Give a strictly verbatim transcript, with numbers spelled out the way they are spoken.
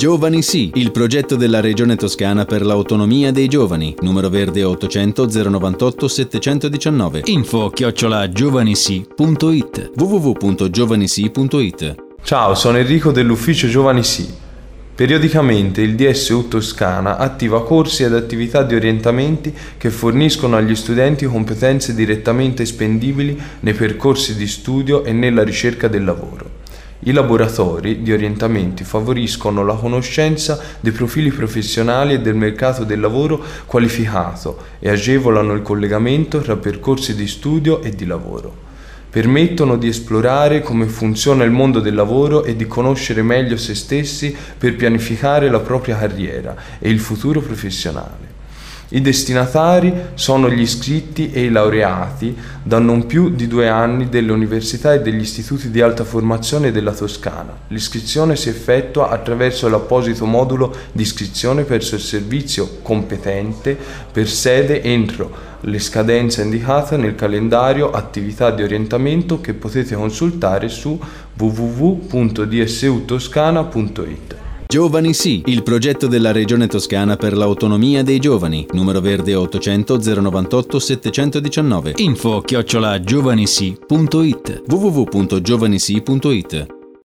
Giovani Sì, il progetto della Regione Toscana per l'autonomia dei giovani. Numero verde ottocento zero novantotto settecentodiciannove. Info chiocciola giovanisi punto it. w w w punto giovanisi punto it. Ciao, sono Enrico dell'ufficio Giovani Sì. Periodicamente il D S U Toscana attiva corsi ed attività di orientamenti che forniscono agli studenti competenze direttamente spendibili nei percorsi di studio e nella ricerca del lavoro. I laboratori di orientamenti favoriscono la conoscenza dei profili professionali e del mercato del lavoro qualificato e agevolano il collegamento tra percorsi di studio e di lavoro. Permettono di esplorare come funziona il mondo del lavoro e di conoscere meglio se stessi per pianificare la propria carriera e il futuro professionale. I destinatari sono gli iscritti e i laureati da non più di due anni delle università e degli istituti di alta formazione della Toscana. L'iscrizione si effettua attraverso l'apposito modulo di iscrizione presso il servizio competente per sede entro le scadenze indicate nel calendario attività di orientamento che potete consultare su w w w punto d s u toscana punto it. Giovani Sì, il progetto della Regione Toscana per l'autonomia dei giovani. Numero verde ottocento zero novantotto settecentodiciannove. Info chiocciola giovanisi punto it. w w w punto giovanisi punto it.